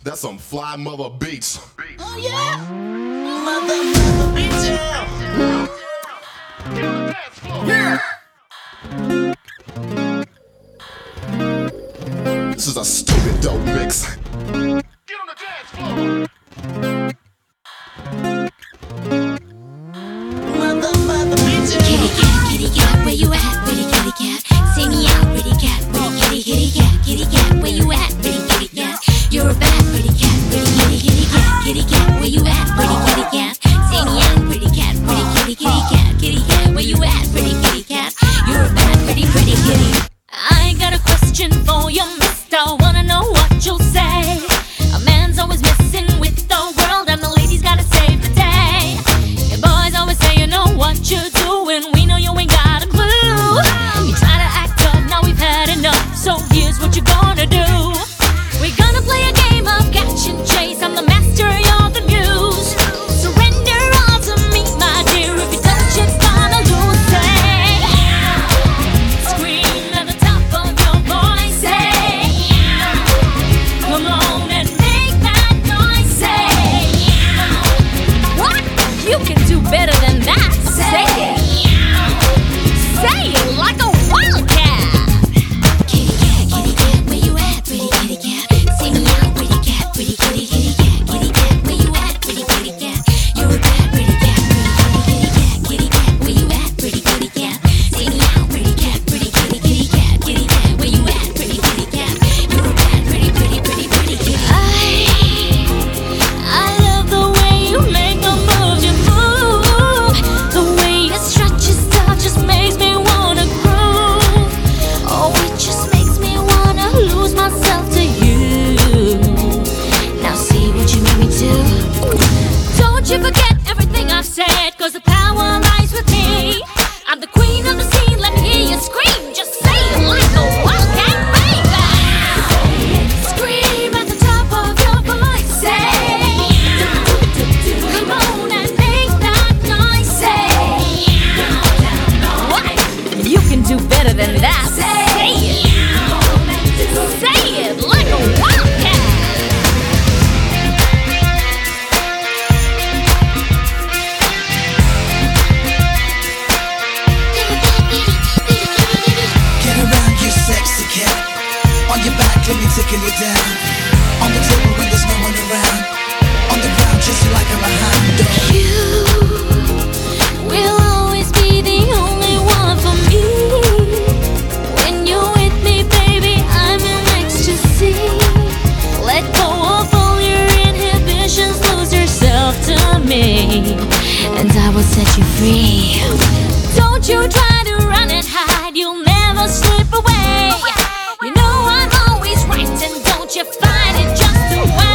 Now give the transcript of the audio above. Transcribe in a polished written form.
That's some fly mother beats. Oh yeah, mother beats, yeah. This is a stupid dope mix. Get on the dance floor. Mother beats, yeah. Kitty cat, where you at? Pretty kitty cat, see me out, pretty cat, pretty kitty cat, where you at? Pretty kitty cat, you're a bad pretty cat, pretty kitty cat, where you at? Pretty kitty cat, see me out, pretty cat, pretty kitty cat, where you at? Pretty kitty cat, you're a bad pretty kitty. I got a question for you, mister, wanna know what you'll say. A man's always messing with the world and the ladies gotta save the day. Your boys always say you know what you're doing, we know you ain't got a clue. You try to act tough, now we've had enough, so here's what you're gonna do. We're gonna play a game of catch and chase, I'm the master, you're the muse. Surrender all to me, my dear, if you don't you're gonna lose. Say, scream at the top of your voice, say, come on and make that noise, say, what? You can do better than that, say it. Say it like a wildcat. Kitty cat, where you at? Pretty kitty cat, see me out, pretty cat, pretty kitty cat, where you at? Pretty kitty cat, you're a bad pretty cat, pretty kitty cat, where you at? Pretty kitty cat, see me out, pretty cat, pretty kitty cat, where you at? Pretty kitty cat, you're a bad pretty kitty. I love the way you make the moves you move, the way you stretch your stuff just makes me wanna groove. Oh, it just makes me wanna lose myself to you. Now see what you made me do. Don't you forget everything I've said, cause the power lies with me. I'm the queen of the scene, let me hear you scream. Just say it like a wildcat, baby. Scream at the top of your voice, say, come on and make that noise, say, what? You can do better than that. Say it. Say it like a wildcat. Get around, you sexy cat. On your back, let me tickle you down. On the table when there's no one around. On the ground, just like I'm a hound dog. You will always be the only one for me. When you're with me, baby, I'm in ecstasy. Let go of all your inhibitions, lose yourself to me, and I will set you free. Don't you try to run and hide, you'll never slip away. You know I'm always right, and don't you find it just the way.